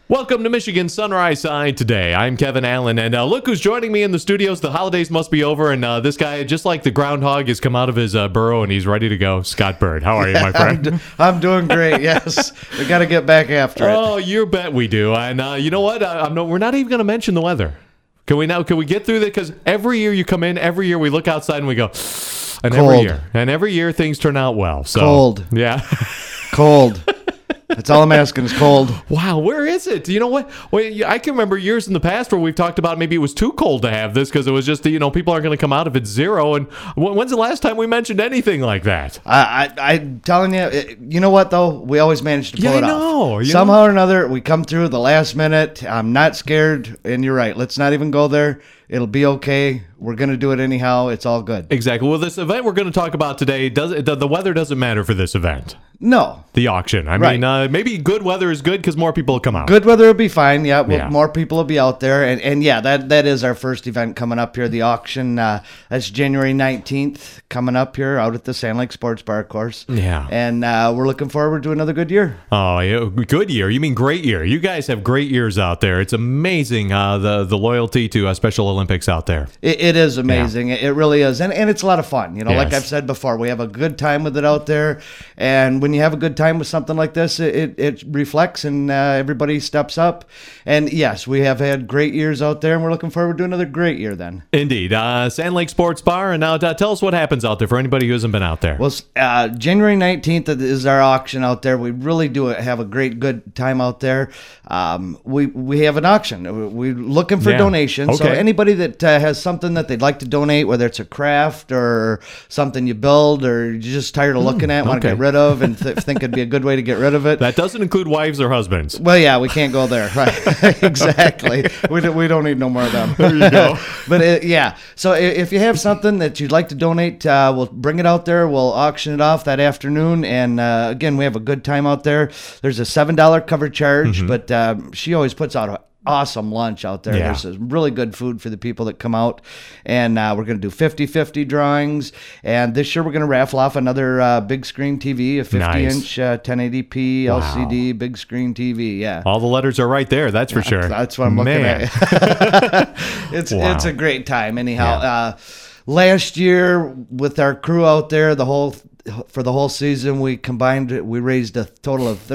Welcome to Michigan Sunrise Side today. I'm Kevin Allen, and look who's joining me in the studios. The holidays must be over, and this guy, just like the groundhog, has come out of his burrow, and he's ready to go. Scott Bird, how are you, my friend? I'm doing great, yes. We got to get back after it. Oh, you bet we do. And you know what? We're not even going to mention the weather. Can we get through that? Because every year you come in, every year we look outside and we go, and Cold. every year things turn out well. So, Cold. Yeah. Cold. That's all I'm asking is cold. Wow, where is it? You know what? Well, I can remember years in the past where we've talked about maybe it was too cold to have this because it was just, people aren't going to come out if it's zero. And when's the last time we mentioned anything like that? I'm telling you, you know what, though? We always manage to pull it off. Somehow or another, we come through the last minute. I'm not scared, and you're right. Let's not even go there. It'll be okay. We're going to do it anyhow. It's all good. Exactly. Well, this event we're going to talk about today, the weather doesn't matter for this event. No. The auction. I mean, maybe good weather is good because more people will come out. Good weather will be fine. Yeah, more people will be out there. And yeah, that is our first event coming up here, the auction. That's January 19th coming up here out at the Sand Lake Sports Bar, of course. Yeah. And we're looking forward to another good year. Oh, yeah. Good year. You mean great year. You guys have great years out there. It's amazing the loyalty to Special Olympics out there. It is amazing. Yeah. It really is. And it's a lot of fun. Yes. Like I've said before, we have a good time with it out there. And when you have a good time with something like this, it reflects and everybody steps up. And yes, we have had great years out there, and we're looking forward to another great year then. Indeed. Sand Lake Sports Bar. And now tell us what happens out there for anybody who hasn't been out there. Well, January 19th is our auction out there. We really do have a good time out there. We have an auction. We're looking for donations. Okay. So anybody that has something that they'd like to donate, whether it's a craft or something you build or you're just tired of looking at, want to get rid of, and think it'd be a good way to get rid of it. That doesn't include wives or husbands. Well, yeah, we can't go there. Right. Exactly. We don't need no more of them. There you go. But so if you have something that you'd like to donate, we'll bring it out there. We'll auction it off that afternoon. And again, we have a good time out there. There's a $7 cover charge, but she always puts out a awesome lunch out there. Yeah. There's some really good food for the people that come out, and we're going to do 50-50 drawings, and this year we're going to raffle off another big screen TV, a 50-inch 1080p LCD big screen TV. Yeah, all the letters are right there, that's for sure. That's what I'm looking at. It's a great time anyhow. Yeah. Last year with our crew out there, for the whole season, we raised a total of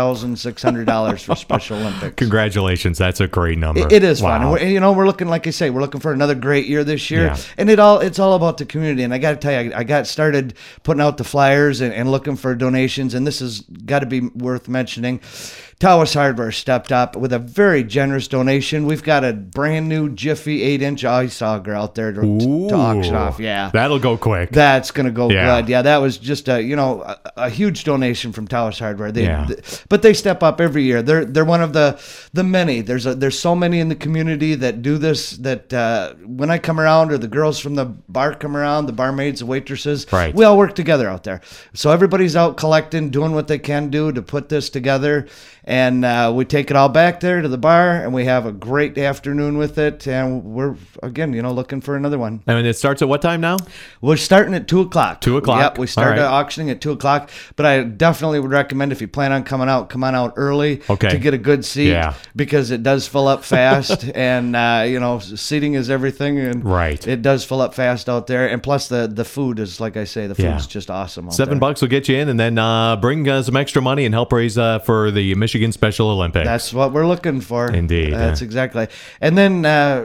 $30,600 for Special Olympics. Congratulations, that's a great number. It is fun. And we're looking, like I say, we're looking for another great year this year. Yeah. And it's all about the community. And I got to tell you, I got started putting out the flyers and looking for donations. And this has got to be worth mentioning. Tawas Hardware stepped up with a very generous donation. We've got a brand new Jiffy 8-inch ice auger out there to auction off. Yeah, that'll go quick. That's gonna go good. Yeah, that was just a huge donation from Tawas Hardware. But they step up every year. They're one of the many. There's so many in the community that do this. That when I come around or the girls from the bar come around, the barmaids, the waitresses, we all work together out there. So everybody's out collecting, doing what they can do to put this together. And we take it all back there to the bar, and we have a great afternoon with it. And we're, again, looking for another one. I mean, it starts at what time now? We're starting at 2 o'clock. 2 o'clock? Yep, we started auctioning at 2 o'clock. But I definitely would recommend, if you plan on coming out, come on out early to get a good seat. Because it does fill up fast. And, seating is everything. And it does fill up fast out there. And plus, the food is, like I say, the food's just awesome out there. $7 will get you in, and then bring some extra money and help raise for the Michigan Special Olympics. That's what we're looking for. Indeed. That's exactly. And then,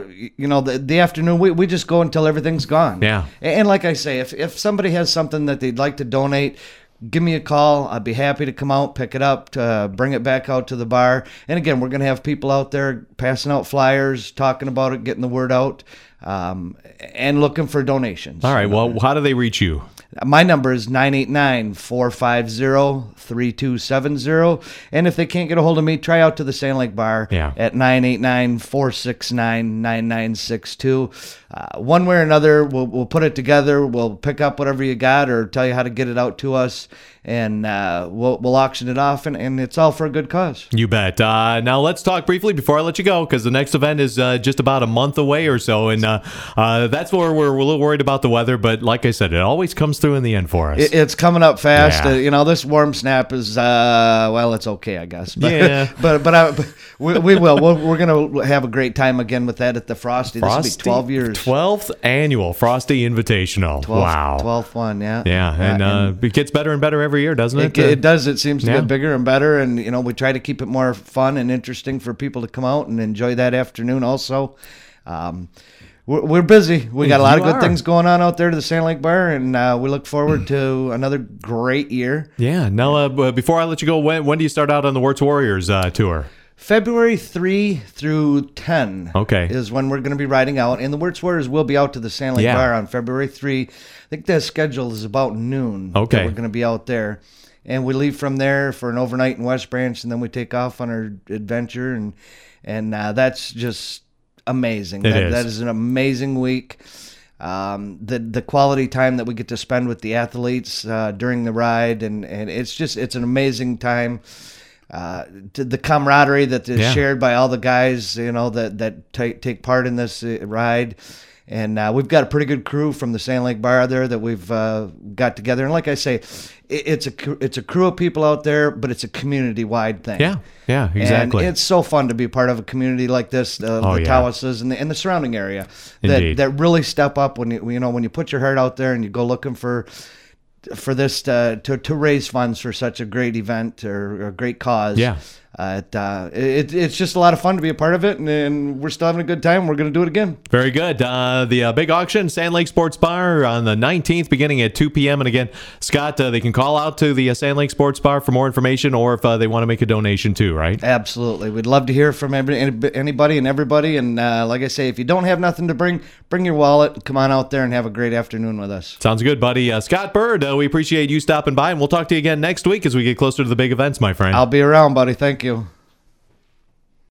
the afternoon, we just go until everything's gone. Yeah. And like I say, if somebody has something that they'd like to donate, give me a call. I'd be happy to come out, pick it up, bring it back out to the bar. And again, we're going to have people out there passing out flyers, talking about it, getting the word out, and looking for donations. All right. Well, how do they reach you? My number is 989-450-3270. And if they can't get a hold of me, try out to the Sand Lake Bar at 989-469-9962. One way or another, we'll put it together. We'll pick up whatever you got or tell you how to get it out to us. And we'll auction it off, and it's all for a good cause. You bet. Now let's talk briefly before I let you go, because the next event is just about a month away or so, and that's where we're a little worried about the weather. But like I said, it always comes through in the end for us. It's coming up fast. Yeah. This warm snap is well, it's okay, I guess. But, Yeah. but we will. We're gonna have a great time again with that at the Frosty. This will be 12 years. 12th annual Frosty Invitational. Wow. 12th one, yeah. Yeah, and it gets better and better every year, doesn't it? It does. It seems to Yeah. get bigger and better, and we try to keep it more fun and interesting for people to come out and enjoy that afternoon. Also, we're busy. We got a lot of good things going on out there to the Sand Lake Bar, and we look forward to another great year. Yeah. Now, before I let you go, when do you start out on the Wirtz Warriors tour? February 3 through 10 Okay. is when we're going to be riding out. And the Wirtz Warriors will be out to the Sand Lake Bar on February 3. I think the schedule is about noon. Okay. We're going to be out there. And we leave from there for an overnight in West Branch, and then we take off on our adventure. And that's just amazing. That is an amazing week. The quality time that we get to spend with the athletes during the ride, and it's an amazing time. To the camaraderie that is shared by all the guys, that take part in this ride. And we've got a pretty good crew from the Sand Lake Bar there that we've got together. And like I say, it's a crew of people out there, but it's a community-wide thing. Yeah, exactly. And it's so fun to be part of a community like this, the Tawases and the surrounding area that really step up when you put your heart out there and you go looking for this to raise funds for such a great event or a great cause. Yeah. It's just a lot of fun to be a part of it, and we're still having a good time. We're going to do it again. Very good. The big auction, Sand Lake Sports Bar on the 19th, beginning at 2 p.m. And again, Scott, they can call out to the Sand Lake Sports Bar for more information, or if they want to make a donation too, right? Absolutely. We'd love to hear from anybody and everybody. And like I say, if you don't have nothing to bring your wallet and come on out there and have a great afternoon with us. Sounds good, buddy. Scott Bird, we appreciate you stopping by, and we'll talk to you again next week as we get closer to the big events, my friend. I'll be around, buddy. Thank you.